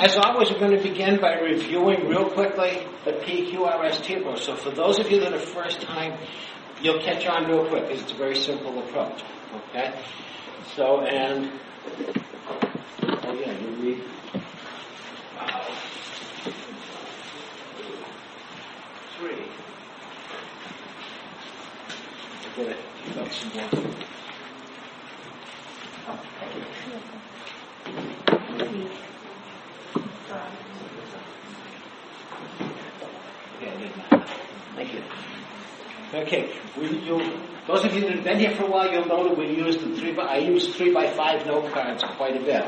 as always, we're going to begin by reviewing real quickly the PQRST approach. So for those of you that are first time, you'll catch on real quick because it's a very simple approach. Okay? So, and, oh yeah, you read. Three. I'm going to give up some more. Thank you. Okay, those of you that have been here for a while, you'll know that we use I use 3x5 note cards quite a bit.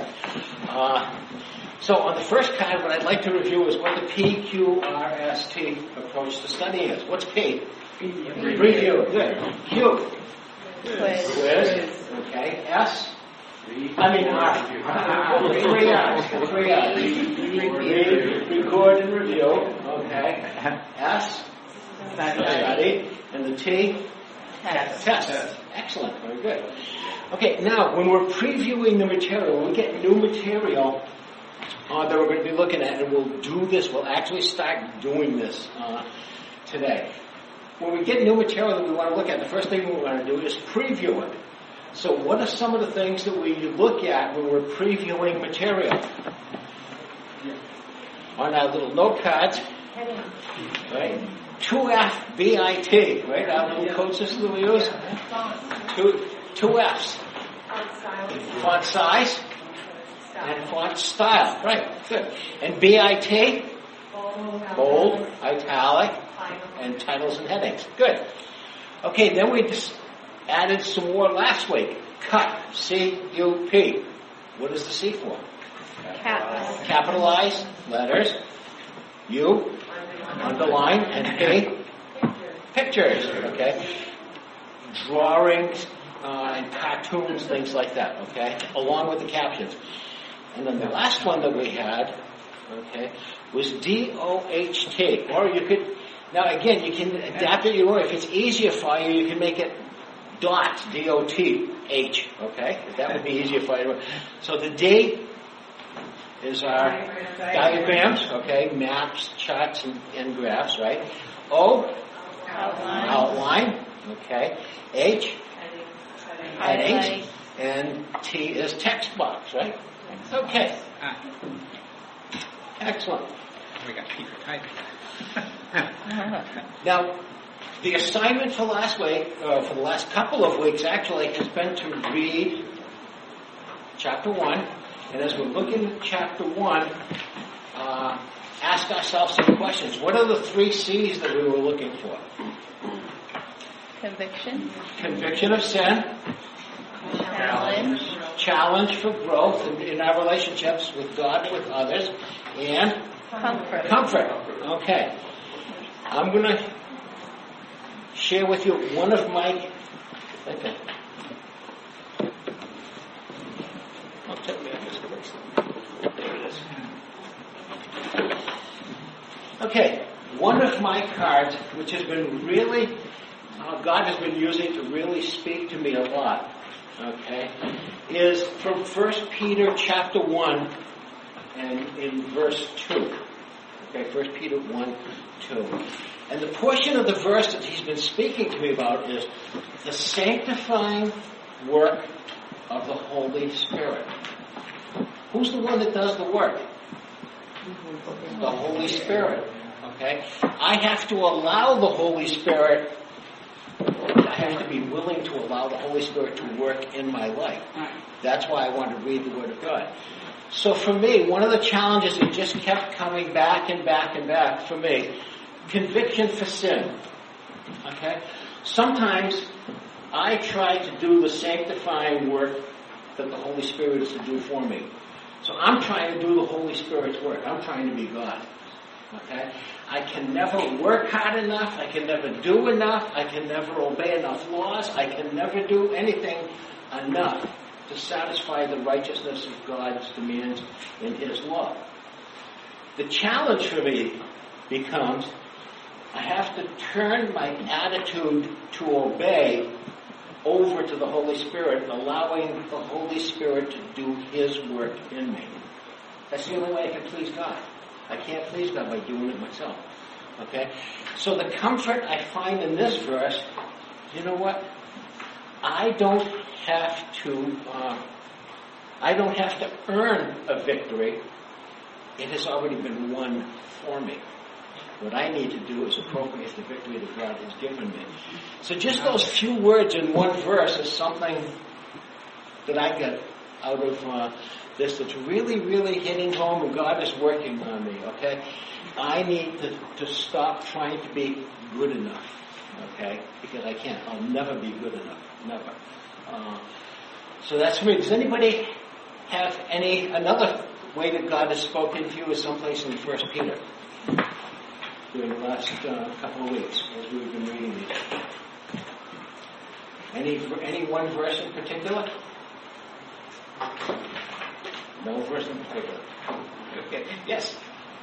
So on the first card, what I'd like to review is what the PQRST approach to studying is. What's P? Review. Good. Q? Quiz. Okay. S? R. 3 R's. Record and review. Okay. S? Study. And the T? Test. Excellent. Very good. Okay, now, when we're previewing the material, when we get new material that we're going to be looking at, and we'll do this, we'll actually start doing this today. When we get new material that we want to look at, the first thing we want to do is preview it. So what are some of the things that we look at when we're previewing material? On our little note cards, right? 2FBIT, right? Our little code system that we use. Two F's. Font size and font style. Right, good. And BIT? Bold, italic, and titles and headings. Good. Okay, then we just added some more last week. CUP, C-U-P. What is the C for? Capitalized letters. U, underline, and P, pictures. Okay? Drawings and cartoons, things like that. Okay? Along with the captions. And then the last one that we had, okay, was DOHT. Or you could, now again, you can adapt it your way. If it's easier for you, you can make it dot, D-O-T-H, okay? That would be easier for you. So the D is our diagrams, okay? Maps, charts, and graphs, right? O, outline, okay? H, headings, and T is text box, right? Okay. Excellent. We got Peter typing. Now, the assignment for last week, for the last couple of weeks actually, has been to read chapter 1. And as we're looking at chapter 1, ask ourselves some questions. What are the 3 C's that we were looking for? Conviction. Conviction of sin. Challenge for growth in our relationships with God and with others. And comfort. Okay. I'm going to share with you one of my... Okay. I'll tell you this. There it is. Okay. One of my cards, which has been really... God has been using to really speak to me a lot, okay, is from 1 Peter chapter 1 and in verse 2. Okay, 1 Peter 1, 2. And the portion of the verse that he's been speaking to me about is the sanctifying work of the Holy Spirit. Who's the one that does the work? The Holy Spirit. Okay? I have to allow the Holy Spirit, I have to be willing to allow the Holy Spirit to work in my life. That's why I want to read the Word of God. So for me, one of the challenges that just kept coming back and back and back for me, conviction for sin. Okay? Sometimes I try to do the sanctifying work that the Holy Spirit is to do for me. So I'm trying to do the Holy Spirit's work. I'm trying to be God. Okay? I can never work hard enough. I can never do enough. I can never obey enough laws. I can never do anything enough to satisfy the righteousness of God's demands in His law. The challenge for me becomes I have to turn my attitude to obey over to the Holy Spirit, allowing the Holy Spirit to do His work in me. That's the only way I can please God. I can't please God by doing it myself. Okay? So the comfort I find in this verse, you know what? I don't have to earn a victory. It has already been won for me. What I need to do is appropriate the victory that God has given me. So just those few words in one verse is something that I get out of this that's really, really hitting home, and God is working on me, okay? I need to stop trying to be good enough, okay? Because I can't. I'll never be good enough. Never. So that's for me. Does anybody have another way that God has spoken to you is someplace in 1 Peter during the last couple of weeks as we've been reading these? Any one verse in particular? No verse in particular. Okay. Yes?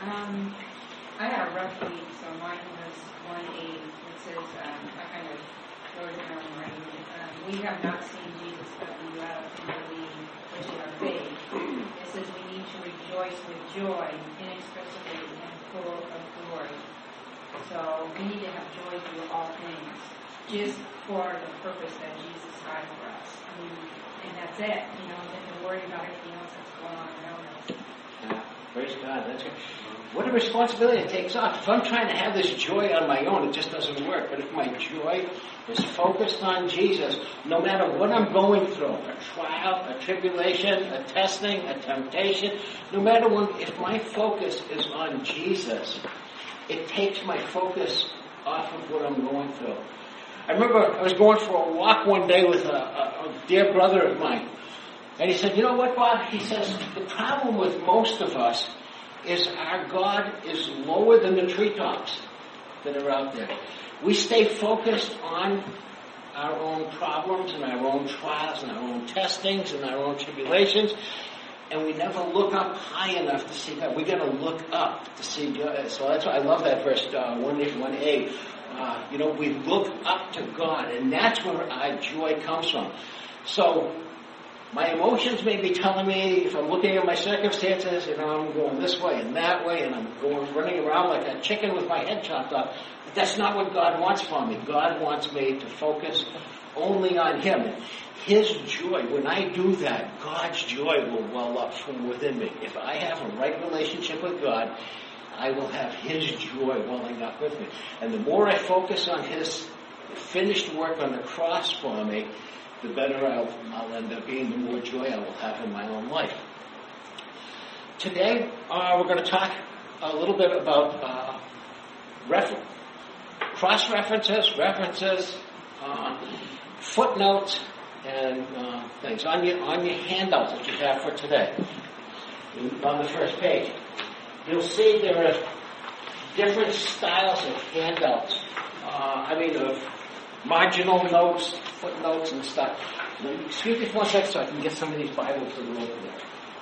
I had a rough week, so mine was 1:8. It says, I kind of wrote it down right. We have not seen Jesus, but we love and believe, which is our faith. It says we need to rejoice with joy, inexpressibly and full of glory. So we need to have joy through all things, just for the purpose that Jesus died for us. I mean, and that's it. You know, we have to worry about everything else that's going on around us. Yeah, praise God. That's good. What a responsibility it takes off. If I'm trying to have this joy on my own, it just doesn't work. But if my joy is focused on Jesus, no matter what I'm going through, a trial, a tribulation, a testing, a temptation, no matter what, if my focus is on Jesus, it takes my focus off of what I'm going through. I remember I was going for a walk one day with a dear brother of mine. And he said, you know what, Bob? He says, the problem with most of us is our God is lower than the treetops that are out there. We stay focused on our own problems and our own trials and our own testings and our own tribulations, and we never look up high enough to see God. We got to look up to see God. So that's why I love that verse 1:8. We look up to God, and that's where our joy comes from. So my emotions may be telling me, if I'm looking at my circumstances, I'm going this way and that way, and I'm running around like a chicken with my head chopped off. But that's not what God wants from me. God wants me to focus only on Him. His joy, when I do that, God's joy will well up from within me. If I have a right relationship with God, I will have His joy welling up with me. And the more I focus on His finished work on the cross for me, the better I'll end up being, the more joy I will have in my own life. Today, we're going to talk a little bit about cross-references, references, footnotes, and things. On your handouts that you have for today, on the first page, you'll see there are different styles of handouts. Of marginal notes, footnotes, and stuff. Excuse me for 1 second so I can get some of these Bibles to the over there.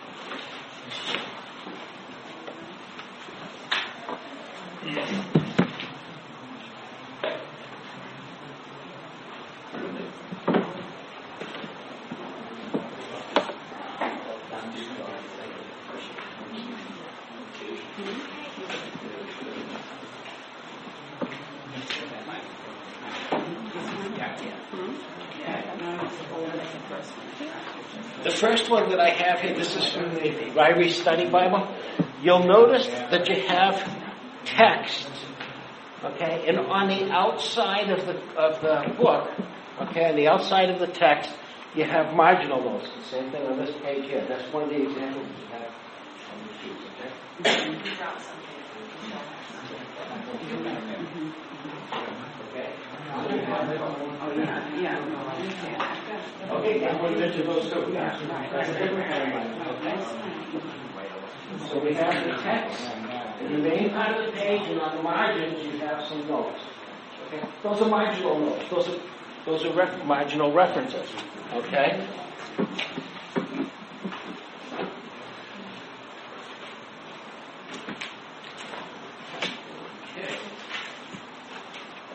The first one that I have here, this is from the Ryrie Study Bible. You'll notice that you have text, okay, and on the outside of the book, okay, on the outside of the text, you have marginal notes. The same thing on this page here. That's one of the examples you have on the sheets, okay? Okay, I'm going to mention those two. So we have the text in the main part of the page, and on the margins you have some notes. Okay, those are marginal notes. Those are marginal references. Okay.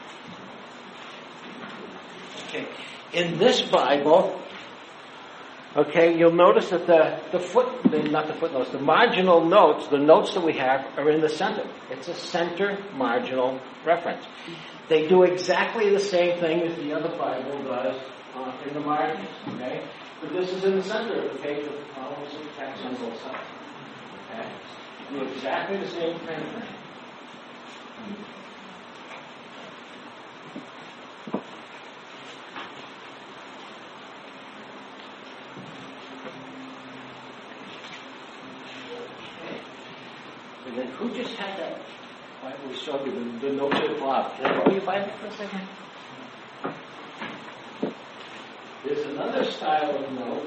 In this Bible, Okay, you'll notice that the marginal notes, the notes that we have are in the center. It's a center marginal reference. They do exactly the same thing as the other Bible does in the margins, okay? But this is in the center of the page with follows the text on both sides, okay? Do exactly the same kind of thing. And then who just had that Bible we showed you, the notes at Bob? Can I borrow your Bible for a second? There's another style of note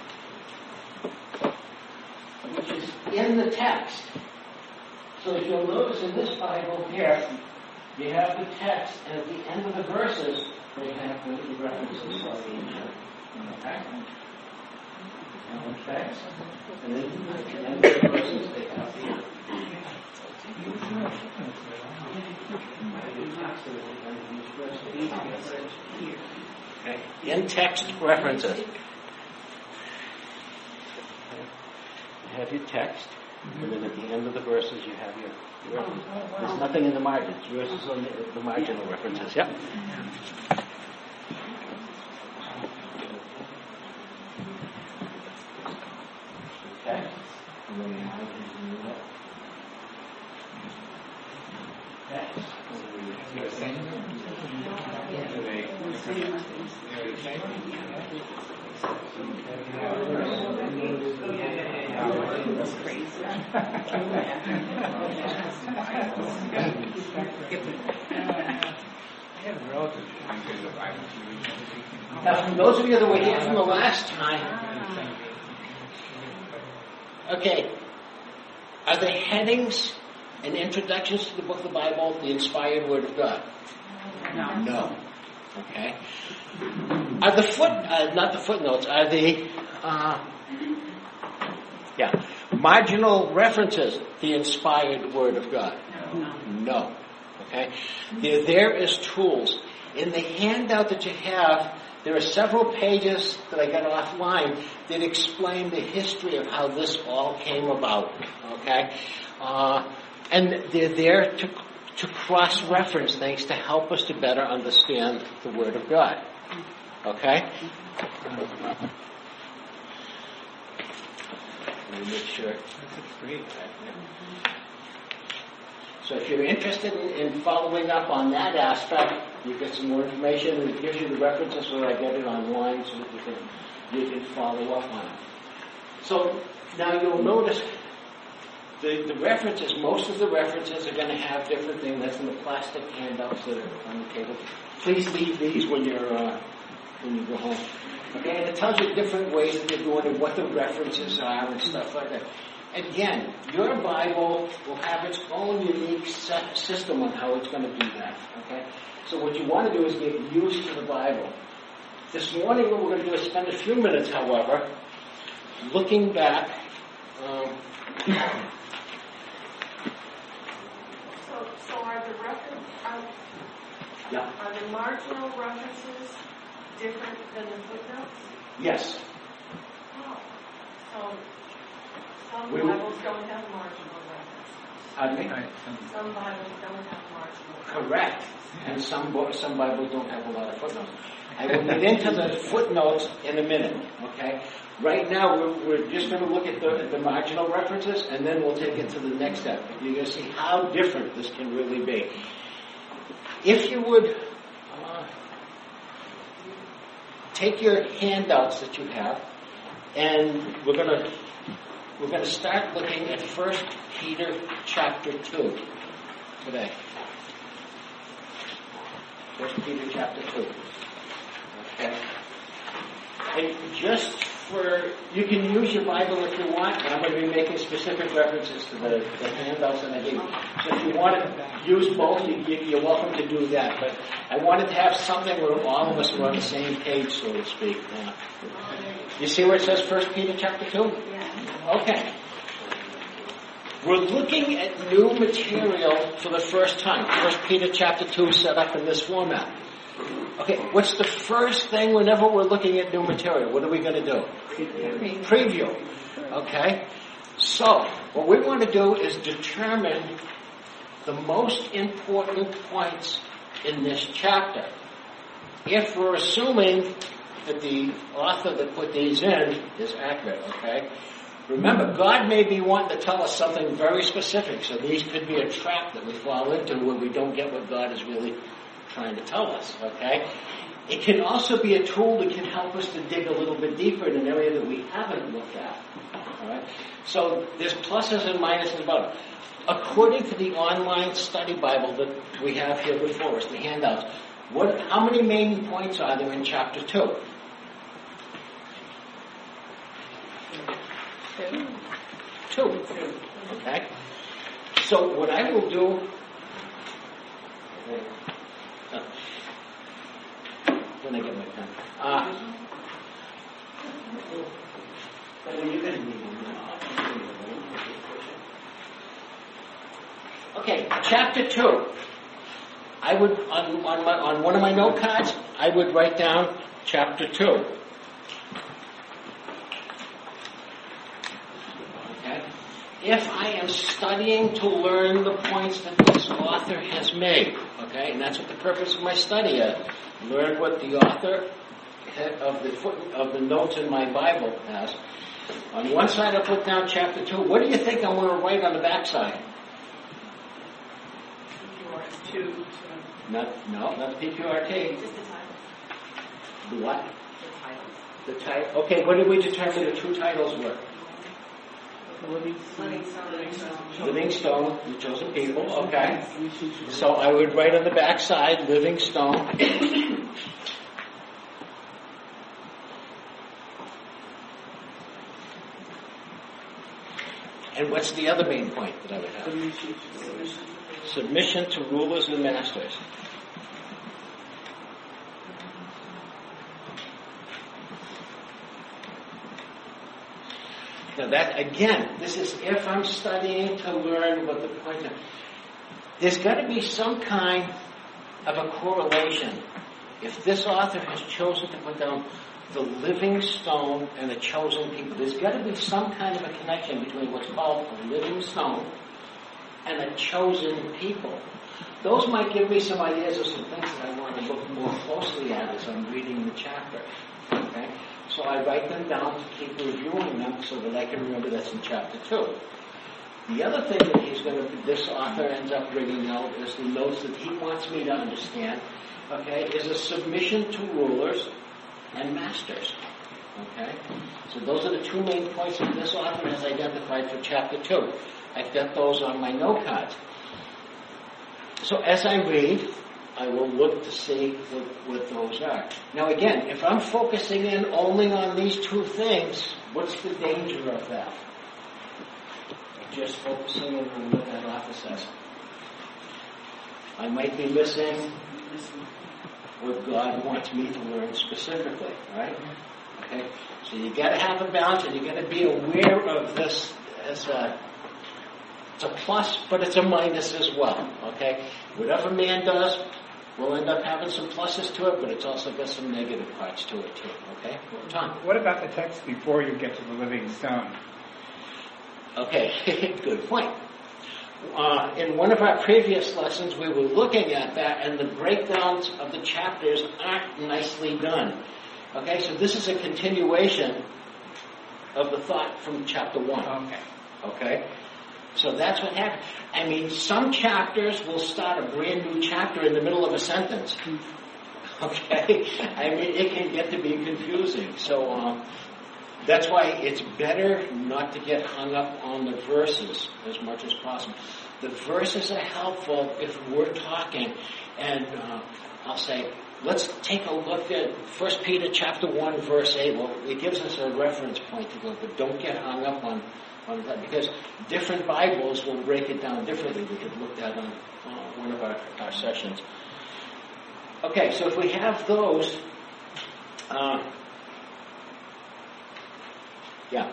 which is in the text. So if you'll notice in this Bible here, you have the text, and at the end of the verses, they have the references for the insert. Okay? And the text, and then at the end of the verses, they have the okay. In-text references. You have your text, and then at the end of the verses you have your references. There's nothing in the margins. Yours is on the marginal references. Yep. Okay. And then you have Now, for those of you that were here from the last time, okay, are the headings and introductions to the book of the Bible the inspired Word of God? No. Okay. Are the not the footnotes, are the marginal references the inspired Word of God? No. Okay. They're there as tools. In the handout that you have, there are several pages that I got offline that explain the history of how this all came about. Okay. And they're there to cross-reference things to help us to better understand the Word of God. Okay? Let me make sure. So if you're interested in following up on that aspect, you get some more information, and it gives you the references so that I get it online so that you can follow up on it. So now you'll notice the references, most of the references are going to have different things. That's in the plastic handouts that are on the table. Please leave these when you go home. Okay, and it tells you different ways that they're doing it, what the references are and stuff like that. Again, your Bible will have its own unique system on how it's going to do that. Okay, so what you want to do is get used to the Bible. This morning, what we're going to do is spend a few minutes, however, looking back. So are the marginal references different than the footnotes? Yes. Oh. So some Bibles don't have marginal references. Pardon me? Some Bibles don't have marginal references. Correct. And some Bibles don't have a lot of footnotes. I will get into the footnotes in a minute, okay? Right now, we're just going to look at the marginal references, and then we'll take it to the next step. You're going to see how different this can really be. If you would take your handouts that you have, and we're going to start looking at 1 Peter chapter 2 today. 1 Peter chapter 2. Okay. And just you can use your Bible if you want, but I'm going to be making specific references to the handouts that I gave you. So if you want to use both, you're welcome to do that. But I wanted to have something where all of us were on the same page, so to speak. You see where it says 1 Peter chapter 2? Yeah. Okay. We're looking at new material for the first time. 1 Peter chapter 2 set up in this format. Okay, what's the first thing whenever we're looking at new material? What are we going to do? Preview. Okay? So, what we want to do is determine the most important points in this chapter. If we're assuming that the author that put these in is accurate, okay? Remember, God may be wanting to tell us something very specific, so these could be a trap that we fall into where we don't get what God is really trying to tell us, okay? It can also be a tool that can help us to dig a little bit deeper in an area that we haven't looked at, all right? So there's pluses and minuses about it. According to the online study Bible that we have here before us, the handouts, how many main points are there in chapter 2? Two. Okay? So what I will do... When I get my pen. Okay, chapter 2. I would, on one of my note cards, I would write down chapter 2. Okay? If I am studying to learn the points that this author has made, okay, and that's what the purpose of my study is, learn what the author of the notes in my Bible has. On one side I put down chapter 2. What do you think I'm going to write on the back side? Not PQRT. Just the title. The what? The titles. The title. Okay, what did we determine the two titles were? Living Stone, the Chosen People. Okay. So I would write on the back side, Living Stone. And what's the other main point that I would have? Submission to rulers and masters. Now that, again, this is if I'm studying to learn what the point is. There's got to be some kind of a correlation. If this author has chosen to put down the living stone and the chosen people, there's got to be some kind of a connection between what's called a living stone and a chosen people. Those might give me some ideas of some things that I want to look more closely at as I'm reading the chapter. Okay? So I write them down to keep reviewing them so that I can remember that's in chapter 2. The other thing that this author ends up bringing out is the notes that he wants me to understand, okay, is a submission to rulers and masters. Okay? So those are the two main points that this author has identified for chapter 2. I've got those on my note cards. So as I read, I will look to see what those are. Now again, if I'm focusing in only on these two things, what's the danger of that? Just focusing in on what that author says. I might be missing what God wants me to learn specifically, right? Okay, so you got to have a balance, and you got to be aware of this as it's a plus, but it's a minus as well. Okay, whatever man does, we'll end up having some pluses to it, but it's also got some negative parts to it too. Okay, Tom. What about the text before you get to the living stone? Okay, good point. In one of our previous lessons, we were looking at that, and the breakdowns of the chapters aren't nicely done. Okay, so this is a continuation of the thought from chapter 1. Okay? So that's what happened. I mean, some chapters will start a brand new chapter in the middle of a sentence. Okay? I mean, it can get to be confusing. So, that's why it's better not to get hung up on the verses as much as possible. The verses are helpful if we're talking, and I'll say, let's take a look at 1 Peter chapter 1, verse 8. Well, it gives us a reference point to go, but don't get hung up on that, because different Bibles will break it down differently. We could look at on one of our sessions. Okay, so if we have those... Yeah.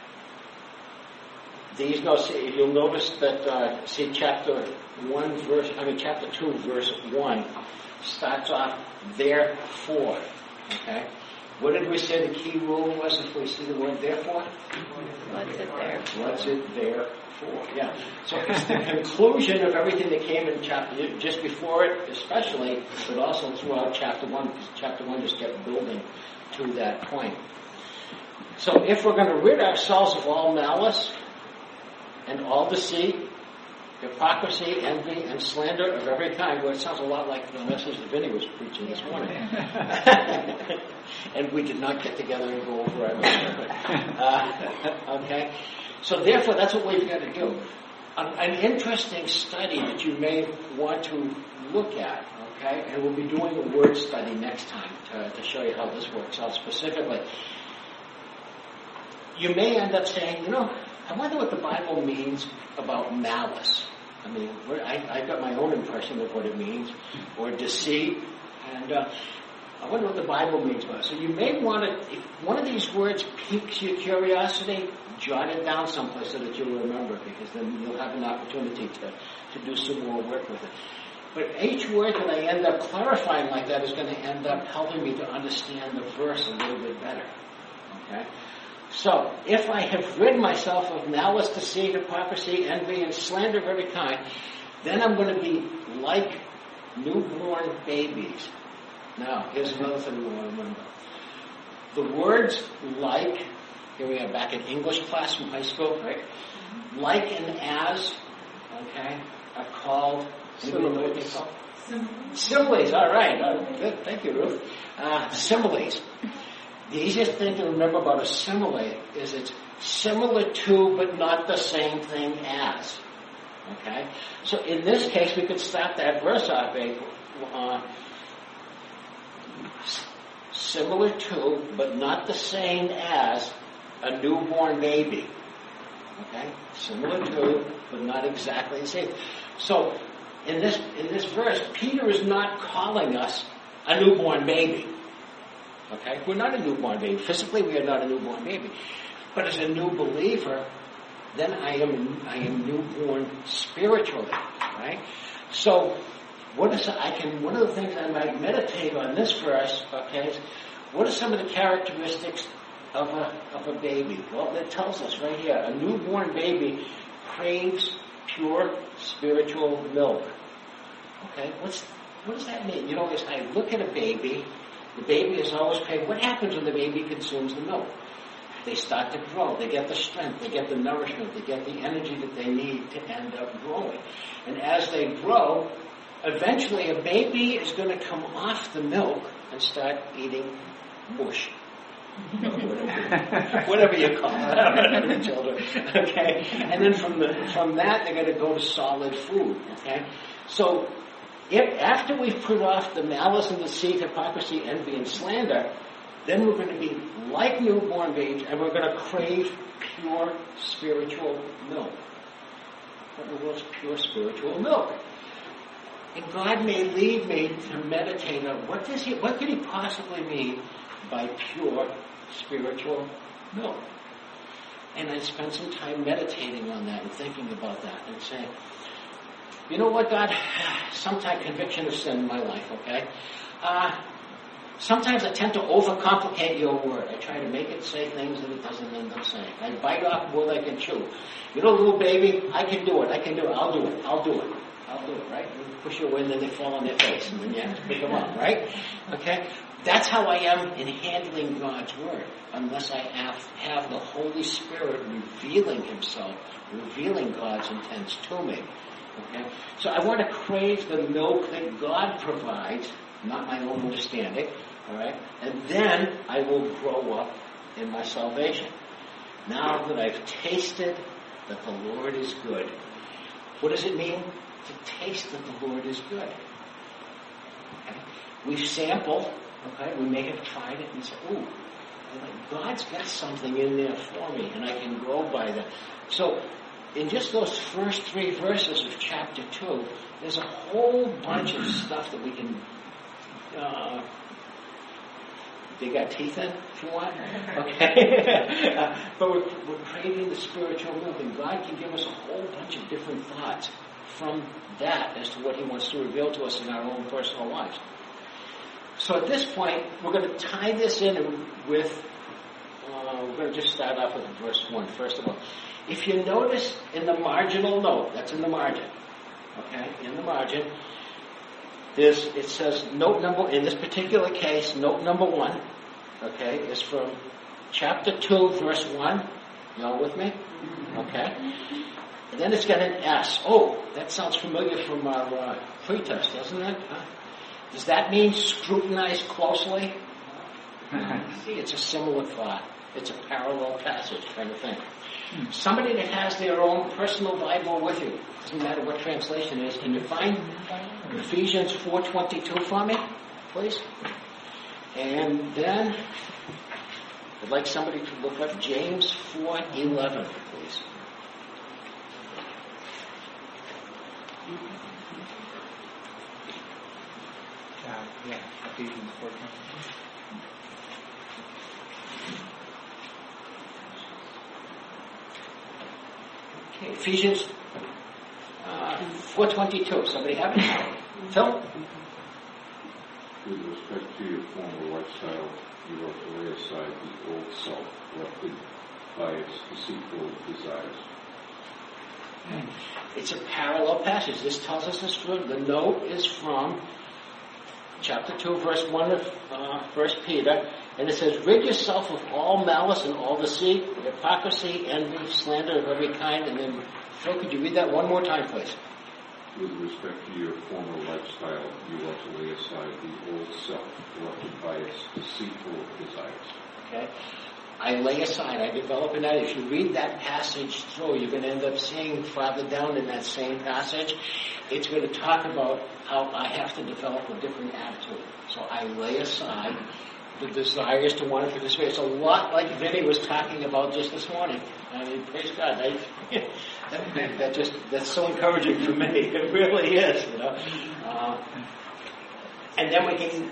These notes, you'll notice that, chapter 2, verse 1 starts off therefore. Okay? What did we say the key rule was if we see the word therefore? What's it there? What's it there for? Yeah. So it's the conclusion of everything that came in chapter, just before it especially, but also throughout chapter 1, because chapter 1 just kept building to that point. So if we're going to rid ourselves of all malice and all deceit, hypocrisy, envy, and slander of every kind. Well, it sounds a lot like the message that Vinny was preaching this morning. And we did not get together and go over it. Okay? So therefore, that's what we've got to do. An interesting study that you may want to look at, okay? And we'll be doing a word study next time to show you how this works out specifically. You may end up saying, I wonder what the Bible means about malice. I mean, I've got my own impression of what it means, or deceit, and I wonder what the Bible means about it. So you may want to, if one of these words piques your curiosity, jot it down someplace so that you'll remember, because then you'll have an opportunity to do some more work with it. But each word that I end up clarifying like that is going to end up helping me to understand the verse a little bit better. Okay? So, if I have rid myself of malice, deceit, hypocrisy, envy, and slander of every kind, then I'm going to be like newborn babies. Now, here's another thing we want to remember. The words like, here we are back in English class from high school, right? Like and as, okay, are called similes. Similes, all right. Oh, good. Thank you, Ruth. Similes. The easiest thing to remember about a simile is it's similar to, but not the same thing as. Okay? So in this case, we could start that verse off, similar to, but not the same as, a newborn baby. Okay? Similar to, but not exactly the same. So in this verse, Peter is not calling us a newborn baby. Okay? We're not a newborn baby. Physically, we are not a newborn baby. But as a new believer, then I am newborn spiritually. Right? So, one of the things I might meditate on this verse, okay, is what are some of the characteristics of a baby? Well, it tells us right here, a newborn baby craves pure spiritual milk. Okay? What does that mean? As I look at a baby, the baby is always craving. What happens when the baby consumes the milk? They start to grow. They get the strength. They get the nourishment. They get the energy that they need to end up growing. And as they grow, eventually a baby is going to come off the milk and start eating mush. Whatever you call it, children. Okay? And then from that, they're going to go to solid food. Okay? So, after we've put off the malice and deceit, hypocrisy, envy, and slander, then we're going to be like newborn babes, and we're going to crave pure spiritual milk. What in the world's pure spiritual milk? And God may lead me to meditate on what could He possibly mean by pure spiritual milk? And I spend some time meditating on that and thinking about that and saying, you know what, God? Sometimes conviction of sin in my life, okay? Sometimes I tend to overcomplicate your word. I try to make it say things that it doesn't end up saying. I bite off more than I can chew. Little baby, I can do it. I'll do it, right? You push your way and then they fall on their face and then you have to pick them up, right? Okay? That's how I am in handling God's word, unless I have the Holy Spirit revealing Himself, revealing God's intents to me. Okay? So I want to crave the milk that God provides, not my own understanding, all right? And then I will grow up in my salvation. Now that I've tasted that the Lord is good. What does it mean to taste that the Lord is good? Okay? We've sampled, okay? We may have tried it and said, ooh, God's got something in there for me, and I can grow by that. So, in just those first 3 verses of chapter 2, there's a whole bunch of stuff that we can dig our teeth in, if you want. Okay? But we're craving the spiritual milk, and God can give us a whole bunch of different thoughts from that as to what He wants to reveal to us in our own personal lives. So at this point, we're going to tie this in with, we're going to just start off with verse 1, first of all. If you notice in the marginal note, that's in the margin, okay, in the margin, it says note number, in this particular case, note number 1, okay, is from chapter 2, verse 1. You all with me? Okay. And then it's got an S. Oh, that sounds familiar from our pretest, doesn't it? Huh? Does that mean scrutinize closely? See, it's a similar thought. It's a parallel passage kind of thing. Somebody that has their own personal Bible with you, doesn't matter what translation it is, can you find Ephesians 4:22 for me, please? And then I'd like somebody to look up James 4:11, please. Yeah, Ephesians 4:22. Okay, Ephesians 4:22. Somebody have it? Phil? With respect to your former lifestyle, you are to lay aside the old self, corrupted by its deceitful desires. It's a parallel passage. This tells us this truth. The note is from chapter 2, verse 1 of 1 Peter, and it says, rid yourself of all malice and all deceit, hypocrisy, envy, slander of every kind. And then, Phil, could you read that one more time, please? With respect to your former lifestyle, you are to lay aside the old self, corrupted by its deceitful desires. Okay? I lay aside, I develop an attitude. If you read that passage through, you're going to end up seeing farther down in that same passage, it's going to talk about how I have to develop a different attitude. So I lay aside the desires to want to participate. It's a lot like Vinny was talking about just this morning. I mean, praise God. That's so encouraging for me. It really is, you know. And then we can...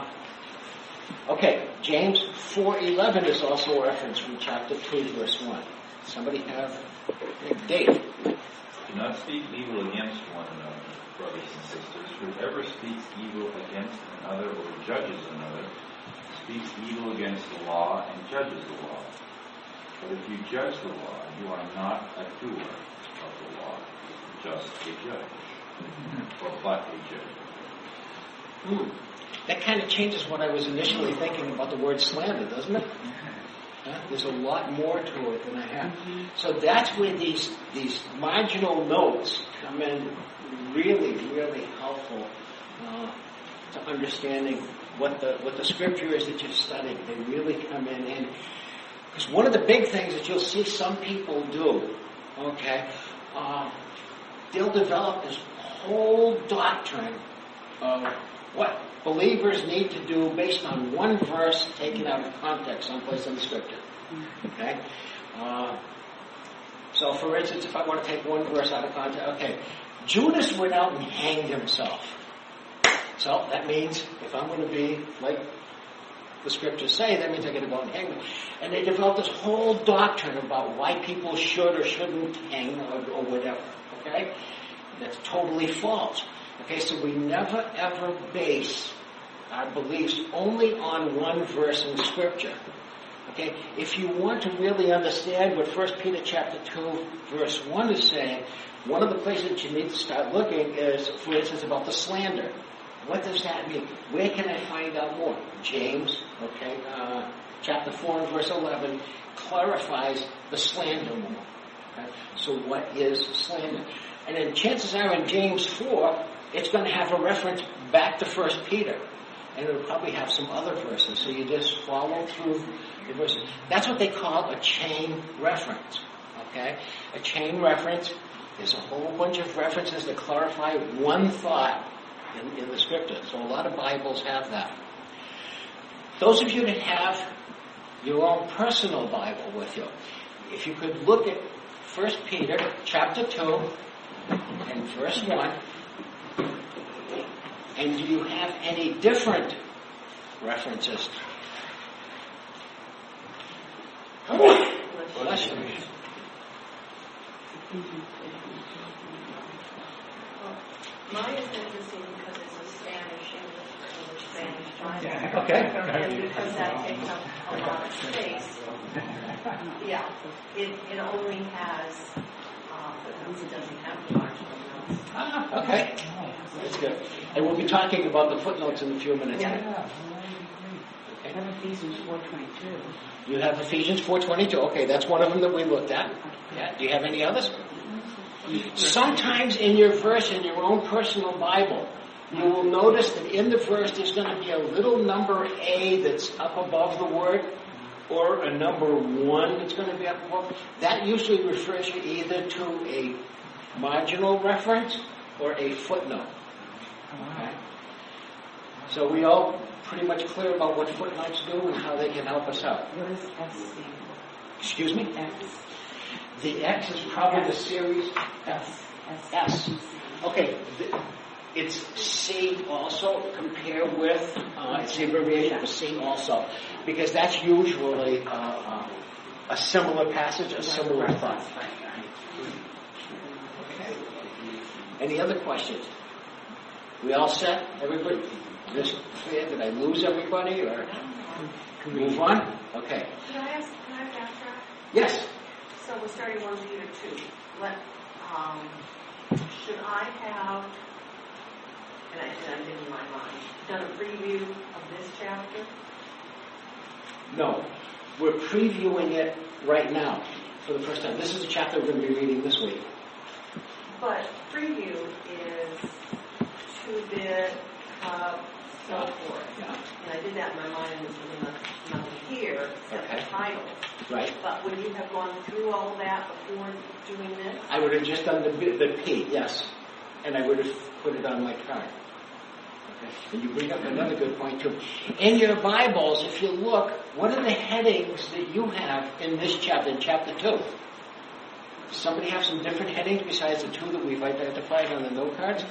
Okay, James 4:11 is also a reference from chapter 2, verse 1. Somebody have Dave? Do not speak evil against one another, brothers and sisters. Whoever speaks evil against another or judges another speaks evil against the law and judges the law. But if you judge the law, you are not a doer of the law, just a judge, or but a judge. That kind of changes what I was initially thinking about the word slander, doesn't it? There's a lot more to it than I have. So that's where these marginal notes come in really, really helpful to understanding what the scripture is that you're studying. They really come in. Because one of the big things that you'll see some people do, okay, they'll develop this whole doctrine of what believers need to do based on one verse taken out of context someplace in the scripture. Okay? So for instance, if I want to take one verse out of context, okay, Judas went out and hanged himself. So that means if I'm going to be like the scriptures say, that means I got to go and hang them. And they developed this whole doctrine about why people should or shouldn't hang or whatever. Okay? That's totally false. Okay, so we never ever base our beliefs only on one verse in Scripture. Okay, if you want to really understand what 1 Peter chapter 2, verse 1 is saying, one of the places that you need to start looking is, for instance, about the slander. What does that mean? Where can I find out more? James, okay, chapter 4 and verse 11 clarifies the slander more. Okay? So what is slander? And then chances are in James 4, it's going to have a reference back to 1 Peter. And it'll probably have some other verses. So you just follow through the verses. That's what they call a chain reference. Okay? A chain reference is a whole bunch of references that clarify one thought in the scripture. So a lot of Bibles have that. Those of you that have your own personal Bible with you, if you could look at 1 Peter chapter 2 and verse 1, and do you have any different references? Bless you. Mine is interesting because it's a Spanish English or English Spanish Bible. Yeah. Okay. And because that takes up a lot of space. Yeah, it only has, footnotes. It doesn't have the large footnotes. Ah, okay. That's good. And we'll be talking about the footnotes in a few minutes. Yeah. Okay. I have Ephesians 4:22. You have Ephesians 4:22. Okay, that's one of them that we looked at. Yeah. Do you have any others? Sometimes in your verse, in your own personal Bible, you will notice that in the verse there's going to be a little number A that's up above the word, or a number 1 that's going to be up above. That usually refers you either to a marginal reference or a footnote. Okay? So we all pretty much clear about what footnotes do and how they can help us out. What is SC? Excuse me? X. The X is probably the series F. S. Okay, it's C also. Compare with, it's the abbreviation for C also, because that's usually a similar passage, a similar thought. Okay. Any other questions? We all set? Everybody? This clear? Did I lose everybody or move on? Okay. Can I backtrack? Yes. So we're starting 1 Peter 2. Should I have, and I did in my mind, done a preview of this chapter? No. We're previewing it right now for the first time. This is the chapter we're going to be reading this week. But preview is 2-bit, so forth. Yeah. And I did that in my mind, and there's nothing here except Okay. the title. Right. But would you have gone through all of that before doing this? I would have just done the P, yes. And I would have put it on my card. Okay. And you bring up another good point, too. In your Bibles, if you look, what are the headings that you have in this chapter, in chapter 2? Does somebody have some different headings besides the 2 that we've identified on the note cards?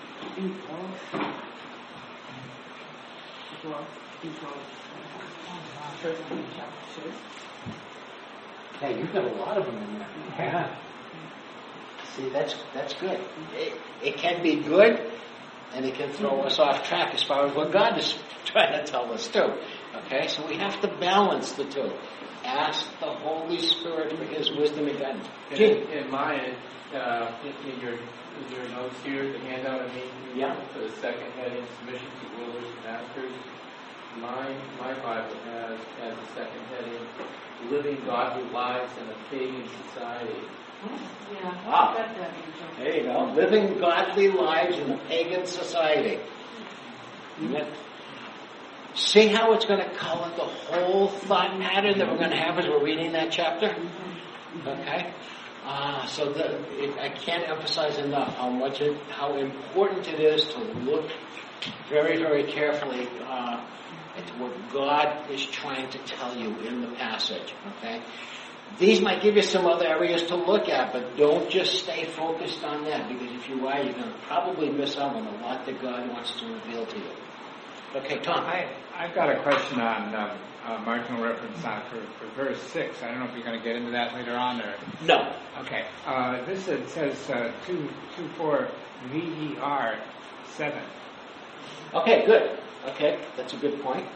First Peter chapter 2. Yeah, you've got a lot of them in there. Yeah. See, that's good. It can be good, and it can throw us off track as far as what God is trying to tell us too. Okay, so we have to balance the two. Ask the Holy Spirit for His wisdom and guidance. In mine, in your notes here, the handout I made Yeah. for the second heading, submission to rulers and masters. My Bible has as the second heading, living godly lives in a pagan society. Yeah. Wow. Got that, Angel. There you go. Living godly lives in a pagan society. Amen. See how it's going to color the whole thought pattern that we're going to have as we're reading that chapter? Okay? So I can't emphasize enough how important it is to look very, very carefully at what God is trying to tell you in the passage. Okay? These might give you some other areas to look at, but don't just stay focused on that, because if you are, you're going to probably miss out on a lot that God wants to reveal to you. Okay, Tom. I've got a question on marginal reference for verse 6. I don't know if you're going to get into that later on or... No. Okay. This it says 2:4 VER 7. Okay, good. Okay, that's a good point.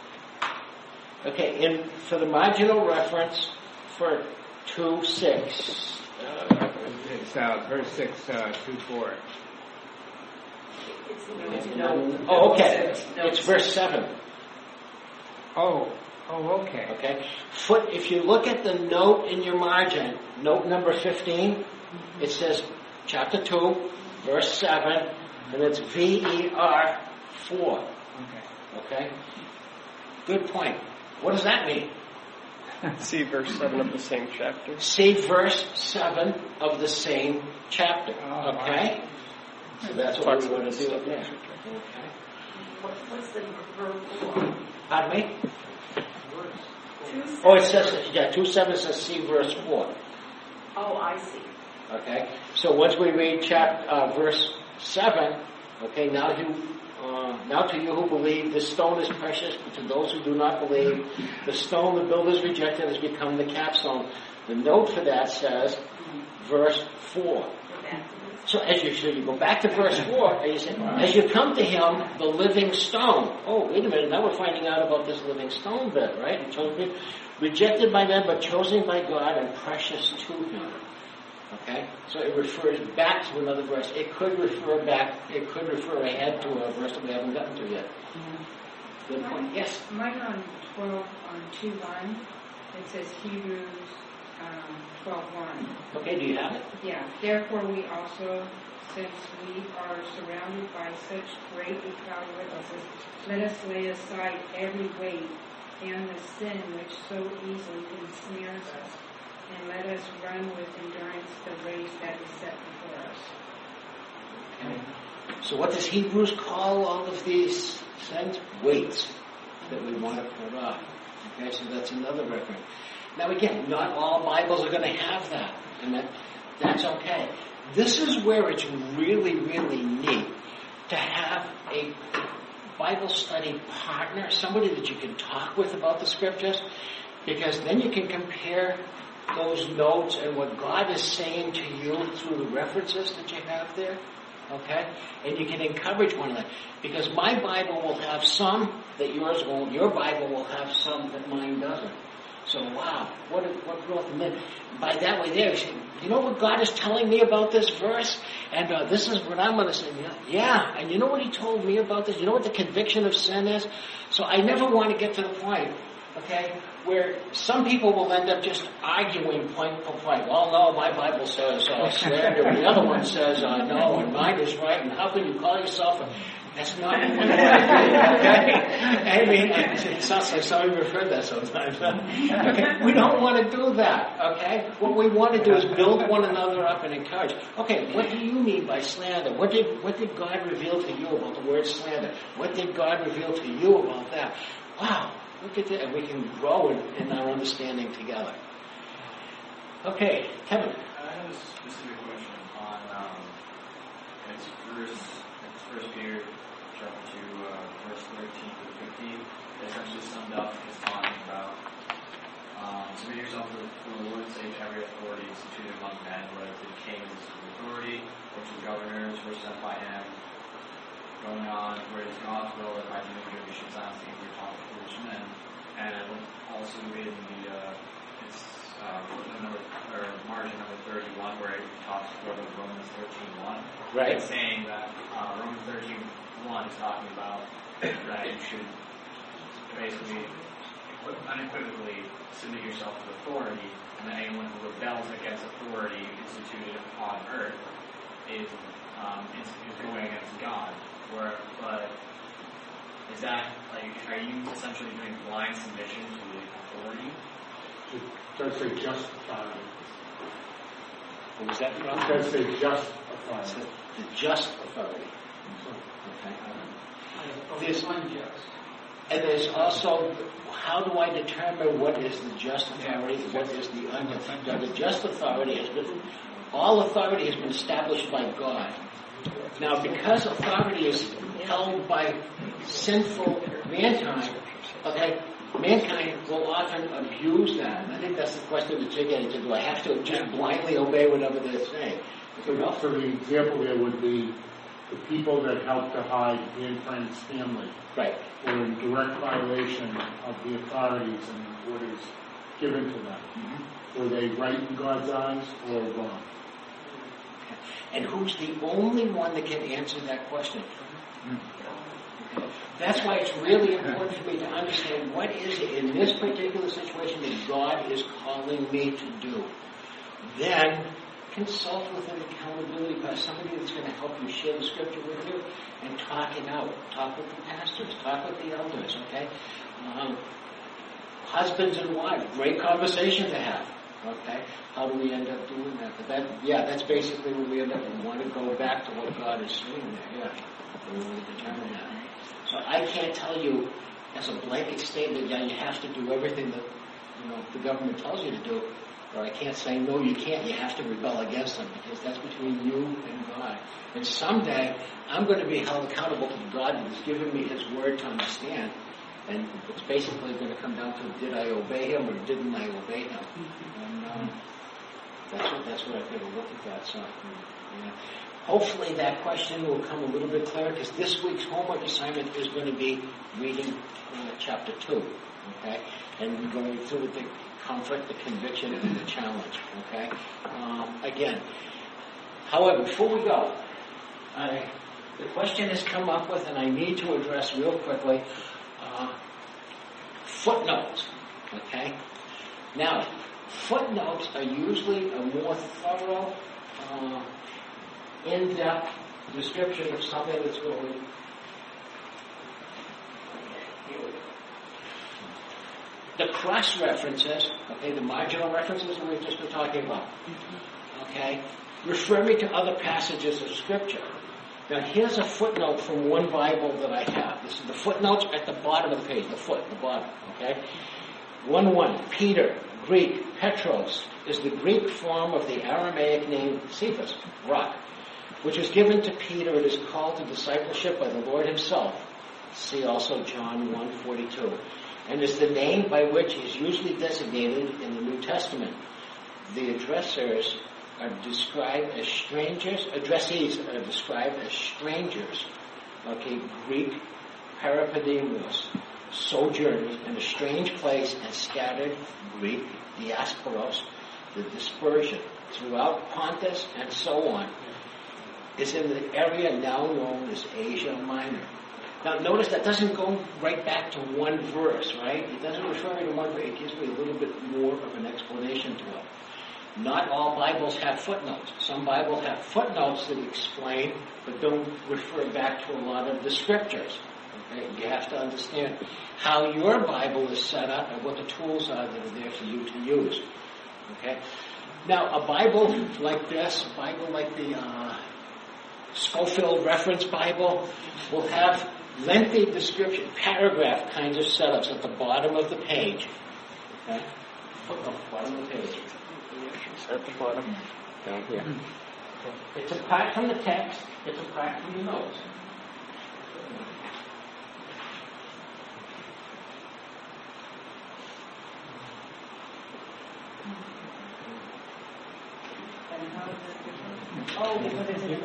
Okay, and for the marginal reference for 2:6. It's verse 6, 2:4. Oh, okay. It's verse 7. Oh, okay. Okay. If you look at the note in your margin, note number 15, it says chapter 2, verse 7, and it's VER 4. Okay? Good point. What does that mean? See verse 7 of the same chapter. See verse 7 of the same chapter. Okay? So that's what we want to do up there. Okay. What's the verb for? Pardon me? 2:7. Oh, it says, 2:7 says see verse 4. Oh, I see. Okay? So once we read verse 7, okay, now Now to you who believe, this stone is precious, but to those who do not believe, the stone the builders rejected has become the capstone. The note for that says, verse 4. So you go back to verse 4, and you say, as you come to him, the living stone. Oh, wait a minute, now we're finding out about this living stone bit, right? Rejected by men, but chosen by God and precious to him. Okay? So it refers back to another verse. It could refer ahead to a verse that we haven't gotten to yet. Good point. Yes? Mine on 12, on 2:1, it says Hebrews 12:1. Okay, do you have it? Yeah. Therefore we also, since we are surrounded by such great a cloud of witnesses, let us lay aside every weight and the sin which so easily ensnares us, and let us run with endurance the race that is set before us. Okay. So what does Hebrews call all of these sins? Weights that we want to put off. Okay, so that's another reference. Now again, not all Bibles are going to have that, and that's okay. This is where it's really, really neat to have a Bible study partner, somebody that you can talk with about the scriptures, because then you can compare those notes and what God is saying to you through the references that you have there, okay? And you can encourage one another, because my Bible will have some that yours won't, your Bible will have some that mine doesn't. So, wow, what growth. And then by that way there, you say, you know what God is telling me about this verse? And this is what I'm going to say. Yeah, and you know what he told me about this? You know what the conviction of sin is? So I never want to get to the point, okay, where some people will end up just arguing point per point. Well, no, my Bible says slander, and the other one says no, and mine is right, and how can you call yourself a... That's not what we want to do, okay? I mean, it sounds like some of you have heard that sometimes. Okay? We don't want to do that, okay? What we want to do is build one another up and encourage. Okay, what do you mean by slander? What did God reveal to you about the word slander? What did God reveal to you about that? Wow, look at that. And we can grow in our understanding together. Okay, Kevin. I have a specific question on, it's First Peter chapter 2, verse 13 to 15. Essentially summed up is talking about submit yourself for the Lord's sake, every authority instituted among men, whether to the kings with authority or to the governors who are sent by him. Going on, where it is God's will that by doing good we should silence the angry talk of foolish men. And also in the margin number 31, where it talks about Romans 13:1. Right. It's saying that Romans 13:1 is talking about that you should basically unequivocally submit yourself to authority, and that anyone who rebels against authority instituted on earth is going against God. But is that, like, are you essentially doing blind submission to the authority? It does say just authority. What was that? It does say just authority. The just authority. Okay. And there's also, how do I determine what is the just authority, what is the unjust? The just authority all authority has been established by God. Now, because authority is held by sinful mankind, okay, mankind will often abuse that. And I think that's the question that you're getting to. Do I have to just blindly obey whatever they're saying? So the example there would be the people that help to hide Anne Frank's family. Right. Were in direct violation of the authorities and what is given to them. Mm-hmm. Were they right in God's eyes or wrong? And who's the only one that can answer that question? Okay. That's why it's really important for me to understand what is it in this particular situation that God is calling me to do. Then consult with an accountability by somebody that's going to help you share the scripture with you and talk it out. Talk with the pastors, talk with the elders, okay? Husbands and wives, great conversation to have. Okay, how do we end up doing that? But that's basically what we end up. We want to go back to what God is saying there. Yeah, we want to determine that. So I can't tell you as a blanket statement, yeah, you have to do everything that the government tells you to do, or I can't say no, you can't. You have to rebel against them because that's between you and God. And someday, I'm going to be held accountable to God who's given me His Word to understand. And it's basically going to come down to, did I obey Him or didn't I obey Him? And that's what I've got to look at that. So, yeah. Hopefully that question will come a little bit clearer, because this week's homework assignment is going to be reading chapter 2, okay? And going through the conflict, the conviction, and the challenge, okay? Again, however, before we go, the question has come up with, and I need to address real quickly, footnotes, okay? Now, footnotes are usually a more thorough, in-depth description of something that's going. The cross-references, okay, the marginal references that we've just been talking about, okay, refer me to other passages of Scripture. Now, here's a footnote from one Bible that I have. This is the footnotes at the bottom of the page, the bottom, okay? 1:1, Peter, Greek, Petros, is the Greek form of the Aramaic name Cephas, rock, which was given to Peter and is called to discipleship by the Lord Himself. See also John 1:42. And is the name by which He is usually designated in the New Testament. The addressees are described as strangers. Okay, Greek, parapidemos, sojourners in a strange place, and scattered, Greek, diasporos, the dispersion, throughout Pontus and so on, is in the area now known as Asia Minor. Now notice that doesn't go right back to one verse, right? It doesn't refer me to one verse. It gives me a little bit more of an explanation to it. Not all Bibles have footnotes. Some Bibles have footnotes that explain, but don't refer back to a lot of the Scriptures. Okay? You have to understand how your Bible is set up and what the tools are that are there for you to use. Okay? Now, a Bible like this, a Bible like the Scofield Reference Bible, will have lengthy description, paragraph kinds of setups at the bottom of the page. Okay? Bottom of the page. At the bottom, down here. It's apart from the text, it's apart from the notes. Oh, because it's in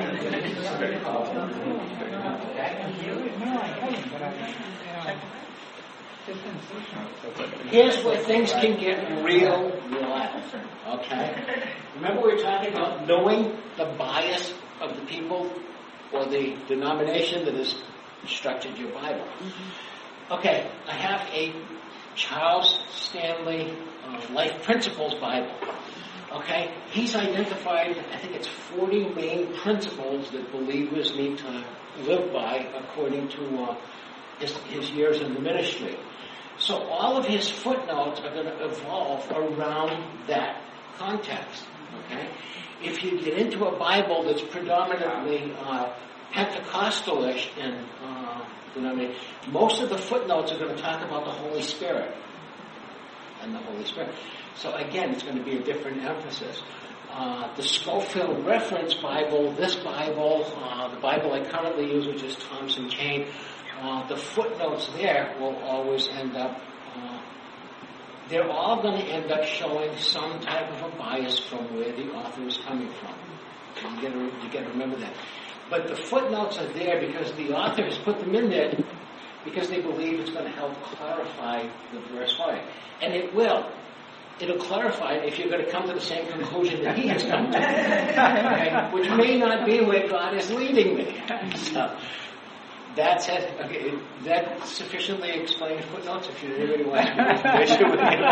Here's where things can get real wild, okay? Remember we were talking about knowing the bias of the people or the denomination that has structured your Bible. Okay, I have a Charles Stanley Life Principles Bible. Okay, he's identified, I think it's 40 main principles that believers need to live by according to his years in the ministry. So all of his footnotes are going to evolve around that context. Okay, if you get into a Bible that's predominantly Pentecostalish in denomination, most of the footnotes are going to talk about the Holy Spirit and the Holy Spirit. So again, it's going to be a different emphasis. The Scofield Reference Bible, this Bible, the Bible I currently use, which is Thompson Chain, the footnotes there will always end up, they're all going to end up showing some type of a bias from where the author is coming from. So you got to remember that. But the footnotes are there because the author has put them in there because they believe it's going to help clarify the verse for you. And it will. It'll clarify it if you're going to come to the same conclusion that he has come to, okay? Which may not be where God is leading me. So that's it. Okay, that sufficiently explains footnotes. If you really want information with me.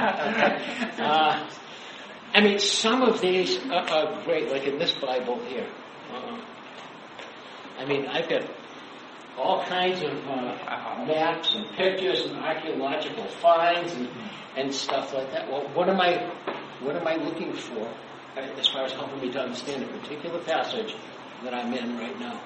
I mean, some of these are great, like in this Bible here. I mean, I've got all kinds of maps and pictures and archaeological finds and stuff like that. Well, what am I looking for as far as helping me to understand a particular passage that I'm in right now?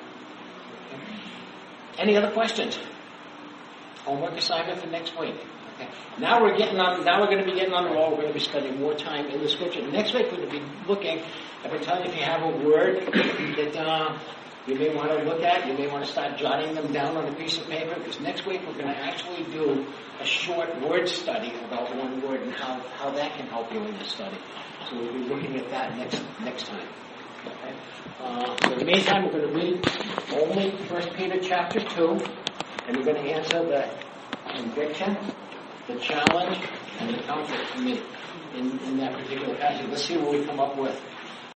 Okay. Any other questions? Homework assignment for next week. Okay. Now we're going to be getting on the roll. We're going to be spending more time in the Scripture. Next week we're going to be looking. I've been telling you, if you have a word that you may want to look at, you may want to start jotting them down on a piece of paper, because next week we're going to actually do a short word study about one word and how that can help you in your study. So we'll be looking at that next time. Okay. In the meantime, we're going to read only 1 Peter chapter 2, and we're going to answer the conviction, the challenge, and the comfort for me in that particular passage. Let's see what we come up with.